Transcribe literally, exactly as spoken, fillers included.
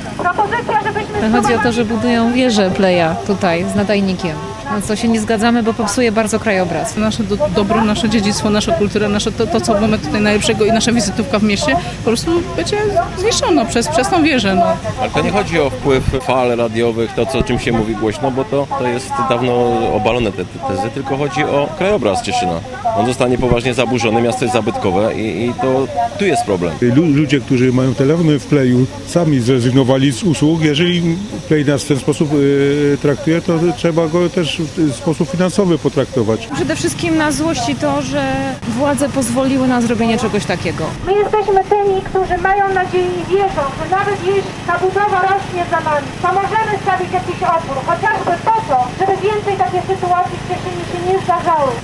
Propozycja, żebyśmy... Chodzi o to, że budują wieżę Playa tutaj z nadajnikiem. Na co się nie zgadzamy, bo popsuje bardzo krajobraz. Nasze do, dobro, nasze dziedzictwo, nasza kultura, nasze to, to, co mamy tutaj najlepszego i nasza wizytówka w mieście po prostu będzie zniszczona przez, przez tą wieżę. No. Ale to nie chodzi o wpływ fal radiowych, to co, o czym się mówi głośno, bo to, to jest dawno obalone te, te tezy, tylko chodzi o krajobraz Cieszyna. On zostanie poważnie zaburzony, miasto jest zabytkowe i, i to tu jest problem. Ludzie, którzy mają telefony w Playu, sami zrezygnowali z usług. Jeżeli Play nas w ten sposób y, traktuje, to trzeba go też w sposób finansowy potraktować. Przede wszystkim nas złości to, że władze pozwoliły na zrobienie czegoś takiego. My jesteśmy tymi, którzy mają nadzieję i wierzą, że nawet jeśli ta budowa rośnie za nami, to możemy stawić jakiś opór, chociażby po to, żeby więcej takich sytuacji w Cieszynie się nie zdarzały.